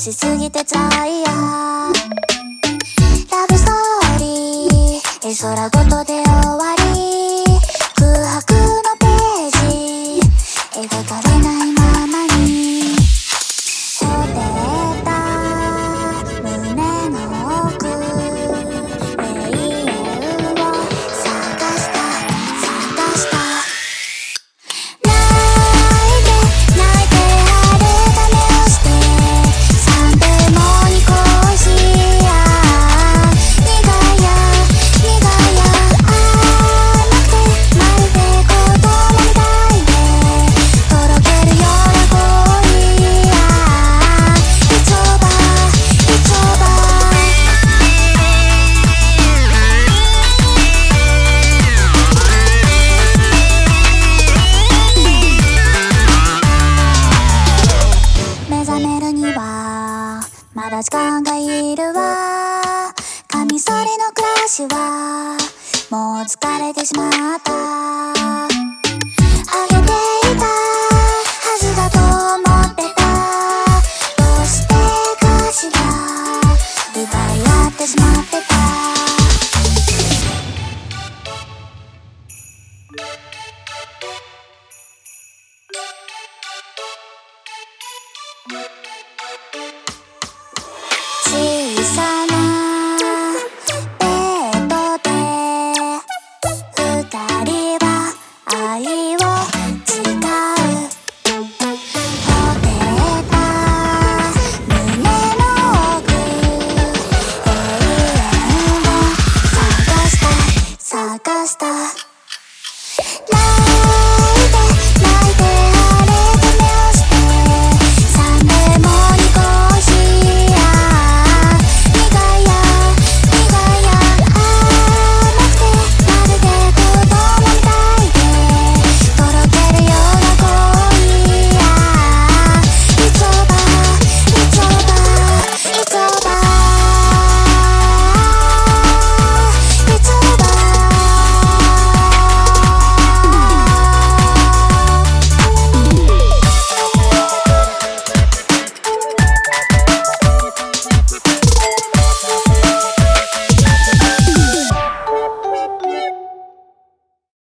しすぎて辛いや。ラブストーリー絵空ごとで終わり、空白のページ描かれないままにほてった胸の奥、永遠を探した探した。泣いて泣いて晴れた目をして3でもに恋しや苦や苦や甘くてまるで子供みたいでとろけるような恋やIt's over It's over。目覚めるにはまだ時間がいるわ。カミソリの暮らしはもう疲れてしまった。あげていたはずだと思ってた。どうしてかしら奪い合ってしまってた。小さなベッドで二人は愛を